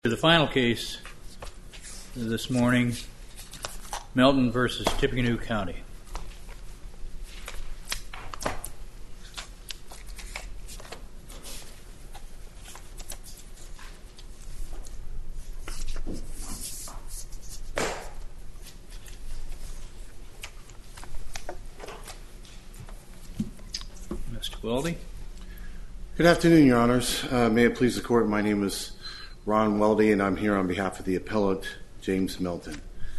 The final case this morning, Melton v. Tippecanoe County. Mr. Weldy. Good afternoon, Your Honors. May it please the Court, my name is Ron Weldy, and I'm here on behalf of the appellant, James Melton.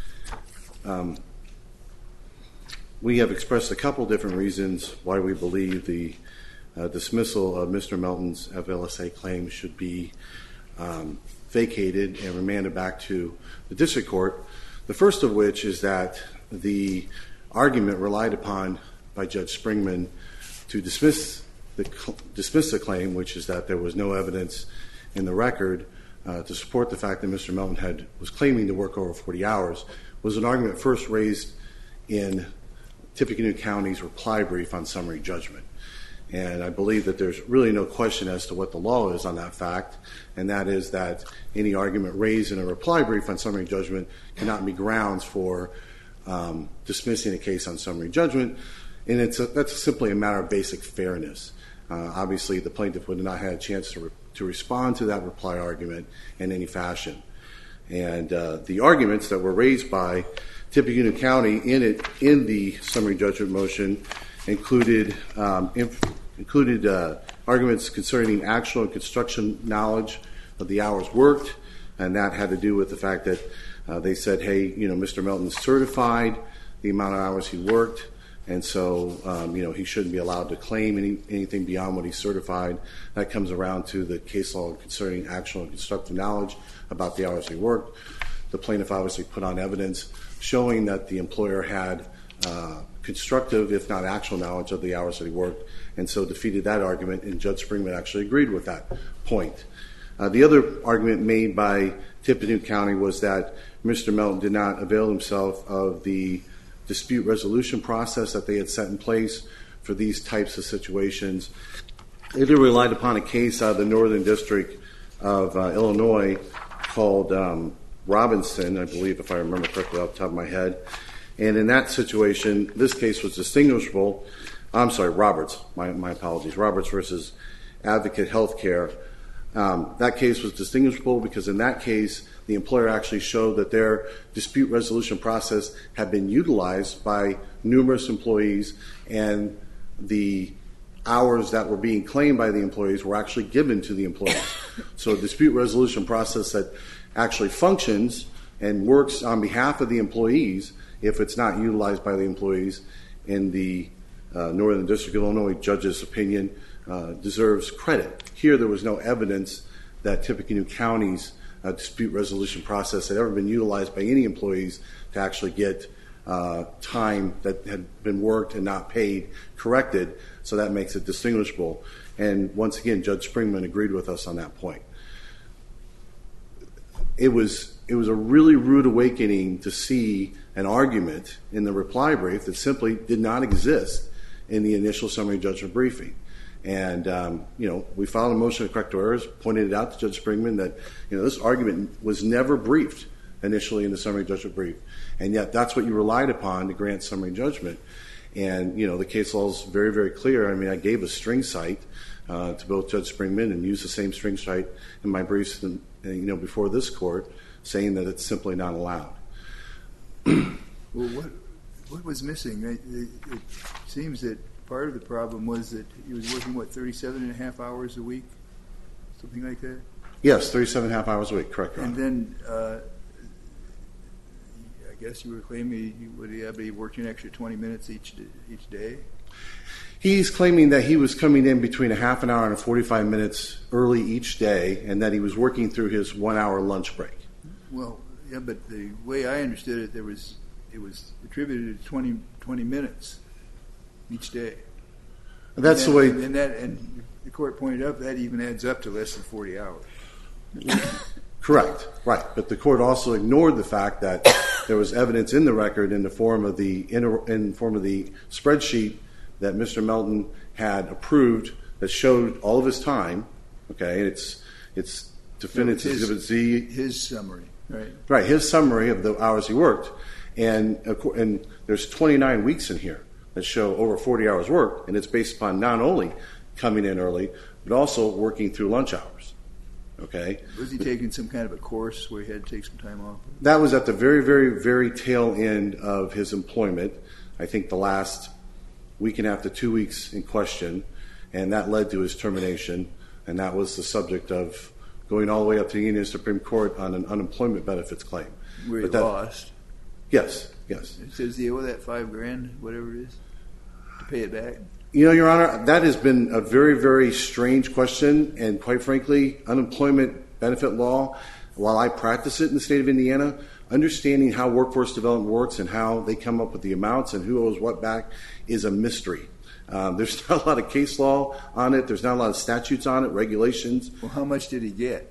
We have expressed a couple different reasons why we believe the dismissal of Mr. Melton's FLSA claim should be vacated and remanded back to the District Court. The first of which is that the argument relied upon by Judge Springman to dismiss the claim, which is that there was no evidence in the record to support the fact that Mr. Melton was claiming to work over 40 hours, was an argument first raised in Tippecanoe County's reply brief on summary judgment. And I believe that there's really no question as to what the law is on that fact, and that is that any argument raised in a reply brief on summary judgment cannot be grounds for dismissing a case on summary judgment, and that's simply a matter of basic fairness. Obviously, the plaintiff would not have had a chance to respond to that reply argument in any fashion. And the arguments that were raised by Tippecanoe County in the summary judgment motion included arguments concerning actual and construction knowledge of the hours worked, and that had to do with the fact that they said, hey, Mr. Melton certified the amount of hours he worked, and so he shouldn't be allowed to claim anything beyond what he certified. That comes around to the case law concerning actual and constructive knowledge about the hours he worked. The plaintiff obviously put on evidence showing that the employer had constructive, if not actual, knowledge of the hours that he worked, and so defeated that argument, and Judge Springman actually agreed with that point. The other argument made by Tippecanoe County was that Mr. Melton did not avail himself of the dispute resolution process that they had set in place for these types of situations. They relied upon a case out of the Northern District of Illinois called Robinson, I believe, if I remember correctly off the top of my head. And in that situation, this case was distinguishable. I'm sorry, Roberts. My apologies. Roberts versus Advocate Healthcare. That case was distinguishable because in that case, the employer actually showed that their dispute resolution process had been utilized by numerous employees, and the hours that were being claimed by the employees were actually given to the employees. So a dispute resolution process that actually functions and works on behalf of the employees, if it's not utilized by the employees, in the Northern District of Illinois judge's opinion, deserves credit. Here there was no evidence that Tippecanoe County's dispute resolution process had ever been utilized by any employees to actually get time that had been worked and not paid corrected, so that makes it distinguishable. And once again, Judge Springman agreed with us on that point. It was a really rude awakening to see an argument in the reply brief that simply did not exist in the initial summary judgment briefing. And, we filed a motion to correct errors, pointed it out to Judge Springman that, this argument was never briefed initially in the summary judgment brief. And yet that's what you relied upon to grant summary judgment. And, the case law is very, very clear. I mean, I gave a string cite to both Judge Springman and used the same string cite in my briefs, before this court, saying that it's simply not allowed. Well, what was missing? It seems that part of the problem was that he was working, 37 and a half hours a week? Something like that? Yes, 37 and a half hours a week, correct. And then, I guess you were claiming he worked an extra 20 minutes each day? He's claiming that he was coming in between a half an hour and 45 minutes early each day, and that he was working through his 1 hour lunch break. Well, yeah, but the way I understood it, it was attributed to 20 minutes each day. That's the way. And the court pointed out that even adds up to less than 40 hours. Correct, right. But the court also ignored the fact that there was evidence in the record in the form of the spreadsheet that Mr. Melton had approved that showed all of his time. Okay, it's Defendant's Exhibit Z. His summary, right? Right, his summary of the hours he worked. And there's 29 weeks in here that show over 40 hours worked, and it's based upon not only coming in early, but also working through lunch hours. Okay? Was he taking some kind of a course where he had to take some time off? That was at the very, very, very tail end of his employment. I think the last week and a half to 2 weeks in question, and that led to his termination, and that was the subject of going all the way up to the Indiana Supreme Court on an unemployment benefits claim. Where he lost? Yes. Does he owe that $5,000, whatever it is, to pay it back? You know, Your Honor, that has been a very, very strange question, and quite frankly, unemployment benefit law, while I practice it in the state of Indiana, understanding how workforce development works and how they come up with the amounts and who owes what back is a mystery. There's not a lot of case law on it. There's not a lot of statutes on it, regulations. Well, how much did he get?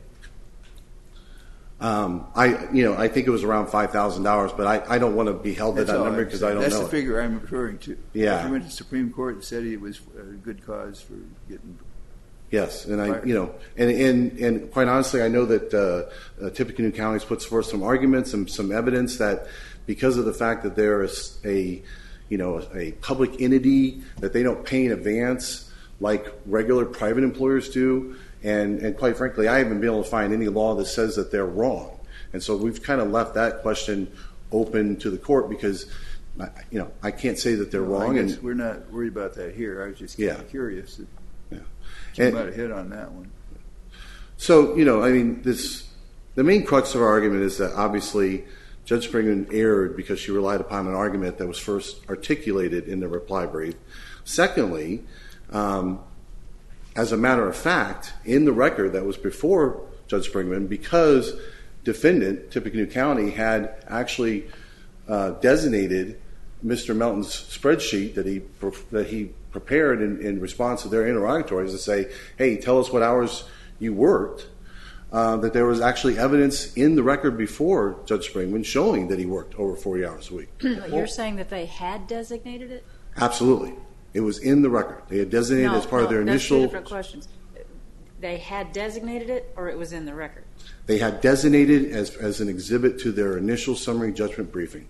I think it was around $5,000, but I don't want to be held to that number because I don't know. That's the figure I'm referring to. Yeah. He went to the Supreme Court and said it was a good cause for getting. Yes, and and quite honestly, I know that Tippecanoe County has put forth some arguments and some evidence that because of the fact that there is a public entity that they don't pay in advance like regular private employers do, and quite frankly, I haven't been able to find any law that says that they're wrong, and so we've kind of left that question open to the court because I can't say that they're wrong. I guess we're not worried about that here. I was just kind of curious. Came out ahead on that one. So, the main crux of our argument is that obviously Judge Springman erred because she relied upon an argument that was first articulated in the reply brief. Secondly, as a matter of fact, in the record that was before Judge Springman, because defendant, Tippecanoe County, had actually designated Mr. Melton's spreadsheet that he prepared in response to their interrogatories to say, hey, tell us what hours you worked, that there was actually evidence in the record before Judge Springman showing that he worked over 40 hours a week. You're saying that they had designated it? Absolutely. It was in the record. They had designated as part of their initial... That's two different questions. They had designated it, or it was in the record? They had designated as an exhibit to their initial summary judgment briefing.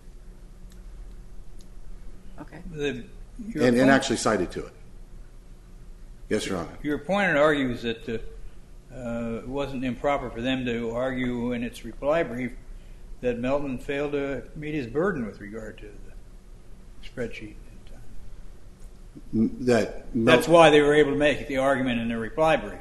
Okay. And actually cited to it. Yes, Your Honor. Your opponent argues that it wasn't improper for them to argue in its reply brief that Melton failed to meet his burden with regard to the spreadsheet. That's why they were able to make the argument in their reply brief.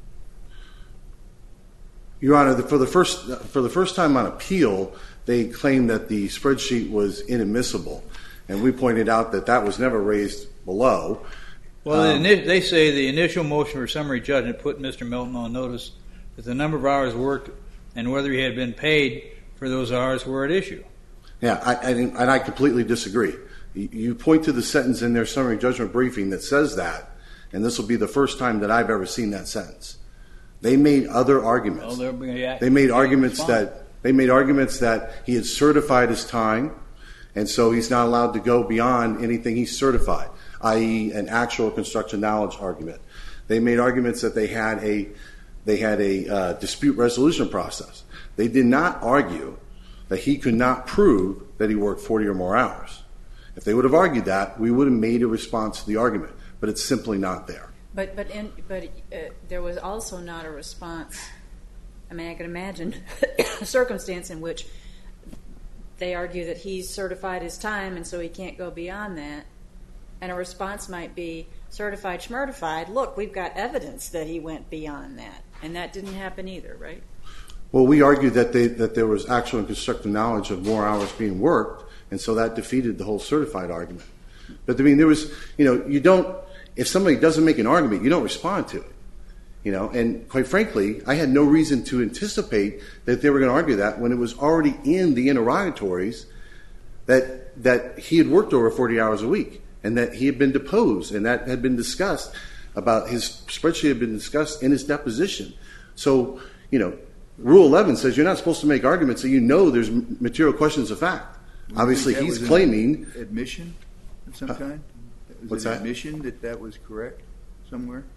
Your Honor, for the first time on appeal, they claimed that the spreadsheet was inadmissible, and we pointed out that that was never raised below. Well, they say the initial motion for summary judgment put Mr. Melton on notice that the number of hours worked and whether he had been paid for those hours were at issue. Yeah, and I completely disagree. You point to the sentence in their summary judgment briefing that says that, and this will be the first time that I've ever seen that sentence. They made other arguments. Well, they made arguments that he had certified his time, and so he's not allowed to go beyond anything he's certified, i.e., an actual construction knowledge argument. They made arguments that they had a dispute resolution process. They did not argue that he could not prove that he worked 40 or more hours. If they would have argued that, we would have made a response to the argument, but it's simply not there. But there was also not a response. I mean, I can imagine a circumstance in which they argue that he's certified his time and so he can't go beyond that. And a response might be, certified, schmertified, look, we've got evidence that he went beyond that. And that didn't happen either, right? Well, we argued that there was actual and constructive knowledge of more hours being worked, and so that defeated the whole certified argument. But, I mean, there was, you don't, if somebody doesn't make an argument, you don't respond to it. And quite frankly, I had no reason to anticipate that they were going to argue that when it was already in the interrogatories that he had worked over 40 hours a week and that he had been deposed and that had been discussed about his spreadsheet had been discussed in his deposition. So, Rule 11 says you're not supposed to make arguments that there's material questions of fact. Obviously, he's claiming... Admission of some kind? What's that? Admission that was correct somewhere?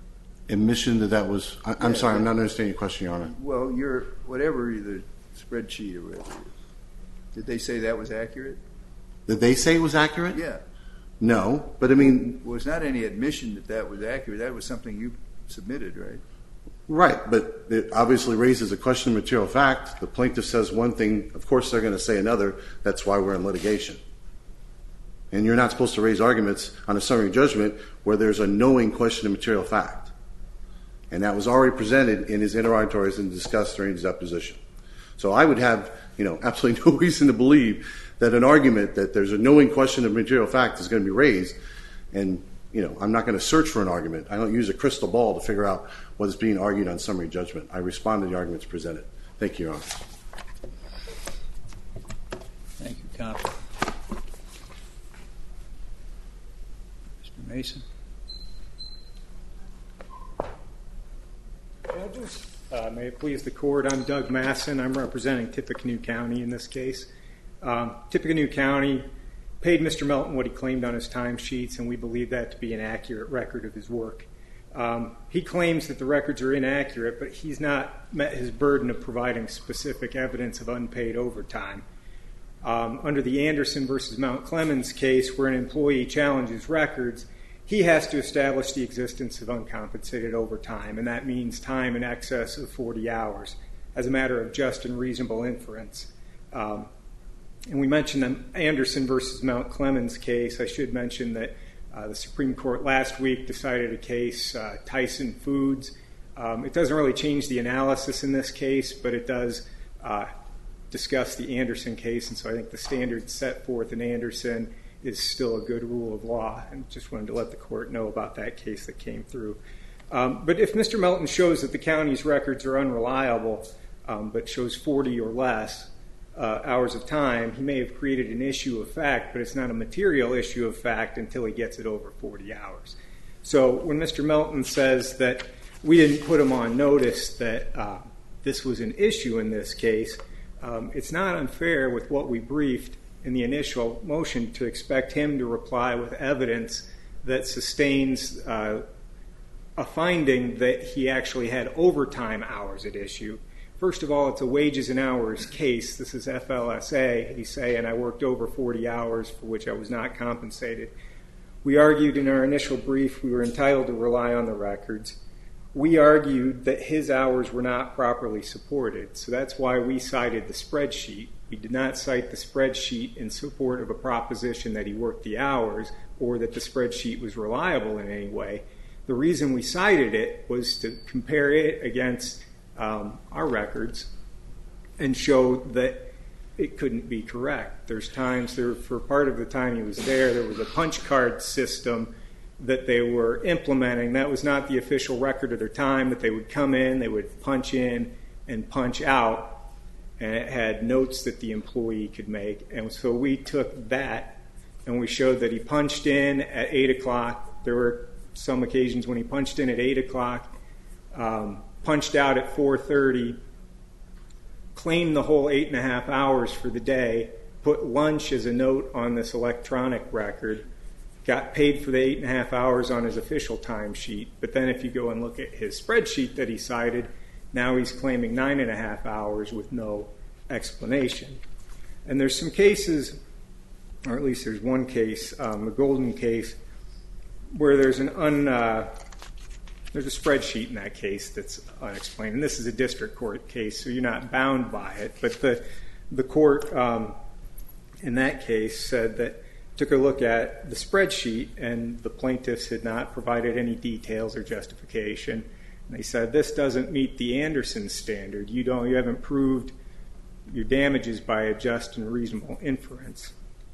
admission that was... I'm sorry, I'm not understanding your question, Your Honor. Well, whatever the spreadsheet or whatever, did they say that was accurate? Did they say it was accurate? Yeah. No, but I mean... Well, it's not any admission that that was accurate. That was something you submitted, right? Right, but it obviously raises a question of material fact. The plaintiff says one thing, of course they're going to say another. That's why we're in litigation. And you're not supposed to raise arguments on a summary judgment where there's a knowing question of material fact. And that was already presented in his interrogatories and discussed during his deposition. So I would have, absolutely no reason to believe that an argument that there's a knowing question of material fact is going to be raised. And, I'm not going to search for an argument. I don't use a crystal ball to figure out what is being argued on summary judgment. I respond to the arguments presented. Thank you, Your Honor. Thank you, counsel. Mr. Mason. Judges, may it please the court, I'm Doug Masson. I'm representing Tippecanoe County in this case. Tippecanoe County paid Mr. Melton what he claimed on his timesheets, and we believe that to be an accurate record of his work. He claims that the records are inaccurate, but he's not met his burden of providing specific evidence of unpaid overtime. Under the Anderson versus Mount Clemens case, where an employee challenges records, he has to establish the existence of uncompensated overtime, and that means time in excess of 40 hours as a matter of just and reasonable inference. And we mentioned the Anderson versus Mount Clemens case. I should mention that the Supreme Court last week decided a case, Tyson Foods. It doesn't really change the analysis in this case, but it does discuss the Anderson case, and so I think the standard set forth in Anderson is still a good rule of law, and just wanted to let the court know about that case that came through. But if Mr. Melton shows that the county's records are unreliable, but shows 40 or less hours of time, he may have created an issue of fact, but it's not a material issue of fact until he gets it over 40 hours. So when Mr. Melton says that we didn't put him on notice that this was an issue in this case, it's not unfair with what we briefed in the initial motion to expect him to reply with evidence that sustains a finding that he actually had overtime hours at issue. First of all, it's a wages and hours case. This is FLSA. He's saying I worked over 40 hours for which I was not compensated. We argued in our initial brief we were entitled to rely on the records. We argued that his hours were not properly supported, so that's why we cited the spreadsheet. We did not cite the spreadsheet in support of a proposition that he worked the hours or that the spreadsheet was reliable in any way. The reason we cited it was to compare it against our records and show that it couldn't be correct. There's times, for part of the time he was there was a punch card system that they were implementing. That was not the official record of their time, that they would come in, they would punch in and punch out, and it had notes that the employee could make. And so we took that and we showed that he punched in at 8 o'clock. There were some occasions when he punched in at 8 o'clock, punched out at 4:30, claimed the whole 8.5 hours for the day, put lunch as a note on this electronic record, got paid for the 8.5 hours on his official timesheet. But then if you go and look at his spreadsheet that he cited, now he's claiming 9.5 hours with no explanation. And there's some cases, or at least there's one case, the Golden case, where there's there's a spreadsheet in that case that's unexplained. And this is a district court case, so you're not bound by it. But the court in that case said that, took a look at the spreadsheet, and the plaintiffs had not provided any details or justification. And they said, this doesn't meet the Anderson standard. You haven't proved your damages by a just and reasonable inference.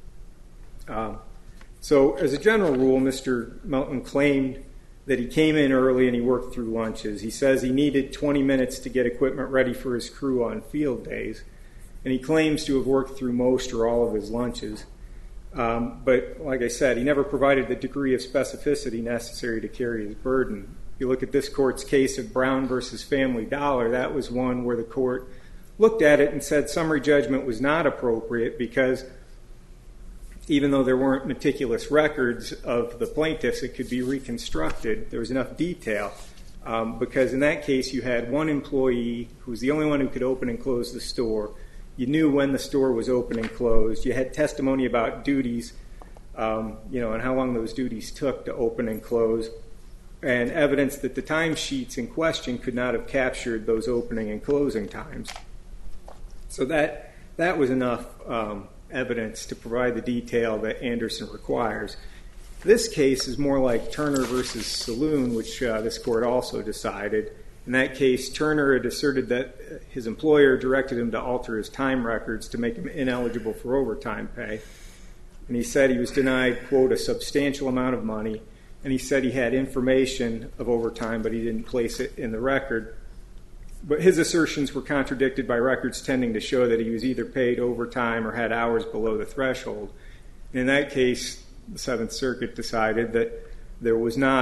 So as a general rule, Mr. Melton claimed that he came in early and he worked through lunches. He says he needed 20 minutes to get equipment ready for his crew on field days, and he claims to have worked through most or all of his lunches. But like I said, he never provided the degree of specificity necessary to carry his burden. If you look at this court's case of Brown versus Family Dollar, that was one where the court looked at it and said summary judgment was not appropriate because even though there weren't meticulous records of the plaintiffs, it could be reconstructed. There was enough detail. because in that case you had one employee who was the only one who could open and close the store. You knew when the store was open and closed. You had testimony about duties, and how long those duties took to open and close, and evidence that the timesheets in question could not have captured those opening and closing times. So that was enough evidence to provide the detail that Anderson requires. This case is more like Turner versus Saloon, which this court also decided. In that case, Turner had asserted that his employer directed him to alter his time records to make him ineligible for overtime pay. And he said he was denied, quote, a substantial amount of money. And he said he had information of overtime, but he didn't place it in the record. But his assertions were contradicted by records tending to show that he was either paid overtime or had hours below the threshold. And in that case, the Seventh Circuit decided that there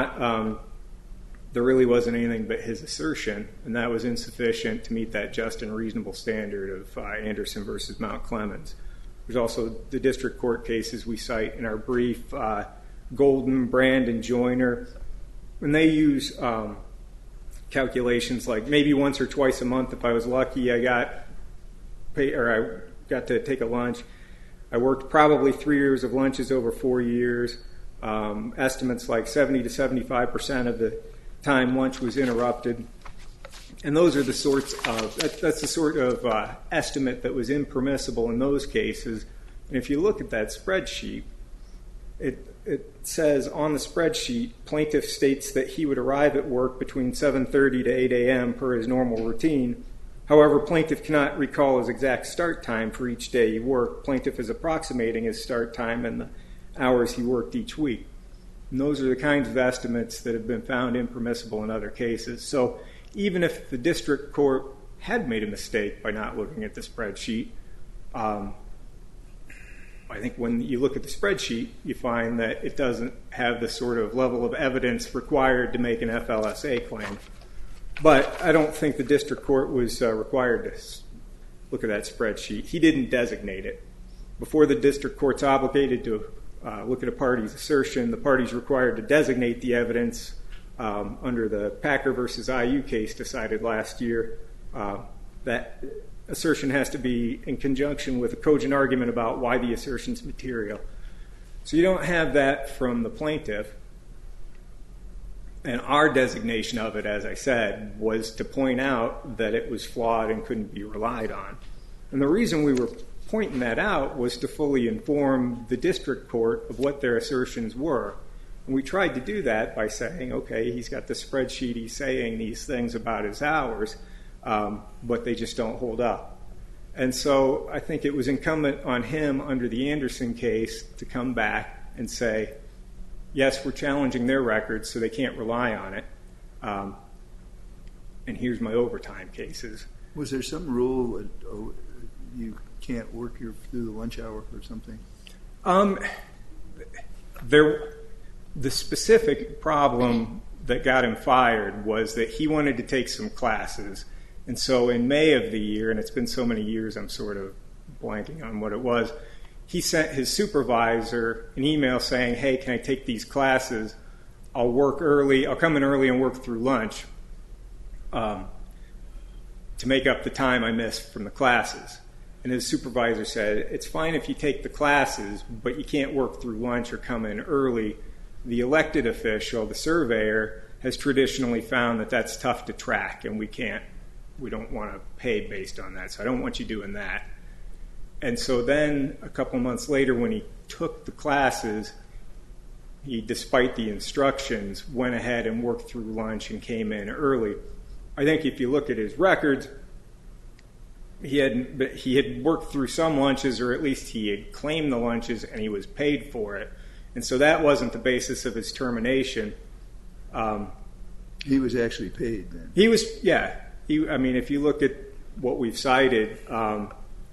really wasn't anything but his assertion, and that was insufficient to meet that just and reasonable standard of Anderson versus Mount Clemens. There's also the district court cases we cite in our brief, Golden, Brand, and Joyner. When they use calculations like maybe once or twice a month, if I was lucky, I got to take a lunch. I worked probably 3 years of lunches over 4 years. Estimates like 70 to 75% of the time lunch was interrupted. And those are the sorts of, that's the sort of estimate that was impermissible in those cases. And if you look at that spreadsheet, it says on the spreadsheet, plaintiff states that he would arrive at work between 7:30 to 8 a.m. per his normal routine. However, plaintiff cannot recall his exact start time for each day he worked. Plaintiff is approximating his start time and the hours he worked each week. And those are the kinds of estimates that have been found impermissible in other cases. So even if the district court had made a mistake by not looking at the spreadsheet, I think when you look at the spreadsheet, you find that it doesn't have the sort of level of evidence required to make an FLSA claim. But I don't think the district court was required to look at that spreadsheet. He didn't designate it. Before the district court's obligated to look at a party's assertion, the party's required to designate the evidence under the Packer versus IU case decided last year. That assertion has to be in conjunction with a cogent argument about why the assertion's material. So you don't have that from the plaintiff. And our designation of it, as I said, was to point out that it was flawed and couldn't be relied on. And the reason we were pointing that out was to fully inform the district court of what their assertions were. And we tried to do that by saying, okay, he's got the spreadsheet, he's saying these things about his hours, but they just don't hold up. And so I think it was incumbent on him under the Anderson case to come back and say, yes, we're challenging their records, so they can't rely on it. And here's my overtime cases. Was there some rule you can't work through the lunch hour or something? The specific problem that got him fired was that he wanted to take some classes. And so in May of the year, and it's been so many years I'm sort of blanking on what it was, he sent his supervisor an email saying, hey, can I take these classes? I'll work early. I'll come in early and work through lunch to make up the time I missed from the classes. And his supervisor said, it's fine if you take the classes, but you can't work through lunch or come in early. The elected official, the surveyor, has traditionally found that that's tough to track, and we don't want to pay based on that, so I don't want you doing that. And so then a couple months later when he took the classes, he, despite the instructions, went ahead and worked through lunch and came in early. I think if you look at his records, he had worked through some lunches, or at least he had claimed the lunches and he was paid for it. And so that wasn't the basis of his termination. He was actually paid then? He was, yeah. If you look at what we've cited, I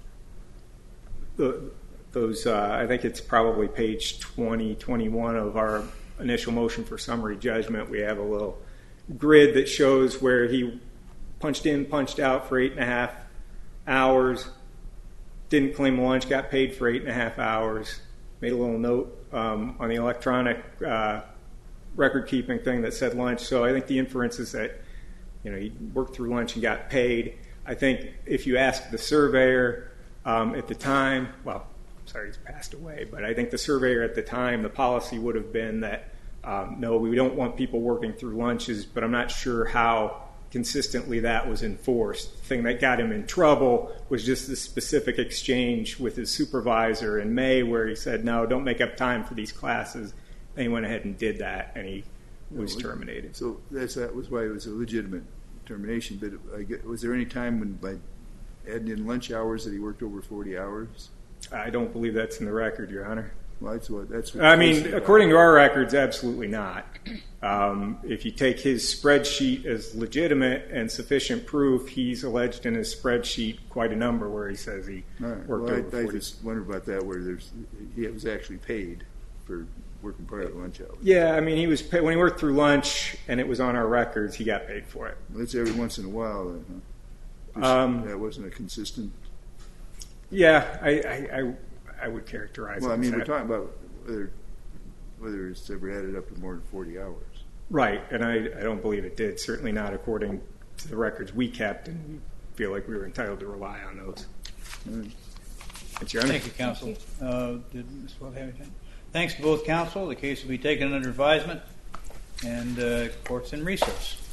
think it's probably page 20, 21 of our initial motion for summary judgment. We have a little grid that shows where he punched in, punched out for 8.5 hours, didn't claim lunch, got paid for 8.5 hours, made a little note on the electronic record-keeping thing that said lunch, so I think the inference is that he worked through lunch and got paid. I think if you ask the surveyor at the time, well, sorry, he's passed away, but I think the surveyor at the time, the policy would have been that, no, we don't want people working through lunches, but I'm not sure how consistently that was enforced. The thing that got him in trouble was just this specific exchange with his supervisor in May where he said, no, don't make up time for these classes. And he went ahead and did that, and he was terminated. So that was why it was a legitimate termination, but was there any time when, by adding in lunch hours, that he worked over 40 hours? I don't believe that's in the record, Your Honor. Well, that's what I mean, according to our records, absolutely not. If you take his spreadsheet as legitimate and sufficient proof, he's alleged in his spreadsheet quite a number where he says he worked over 40. I just wondered about that, where he was actually paid for working part of the lunch hours. Yeah, I mean, he was paid when he worked through lunch, and it was on our records. He got paid for it. Well, that's every once in a while, then, huh? That wasn't a consistent. Yeah, I would characterize it. Well, I mean, we're talking about whether it's ever added up to more than 40 hours. Right, and I don't believe it did. Certainly not according to the records we kept, and we feel like we were entitled to rely on those. That's your honor. Thank you, counsel. Did Ms. Wells have anything? Thanks to both counsel. The case will be taken under advisement, and court's in recess.